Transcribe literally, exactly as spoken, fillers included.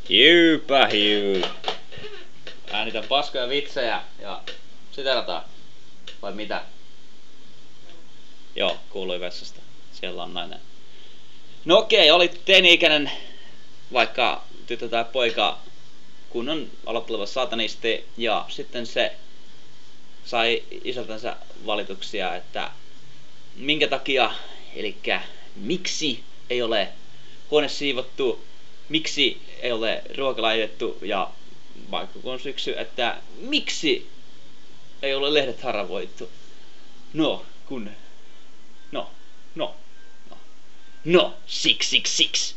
Hiupä hiu. Äänitän paskoja vitsejä ja sitä rataa. Vai mitä? Joo, kuului vessasta. Siellä on nainen. No okei, olit teini-ikäinen, vaikka tyttö tai poika, kunnon aloitteleva satanisti, ja sitten se sai isältänsä valituksia, että minkä takia, elikkä miksi ei ole huone siivottu, miksi ei ole ruoka laitettu, ja vaikka kun on syksy, että miksi ei ole lehdet haravoitu. No, kun... No, no, no. No, siksi, siksi, siksi.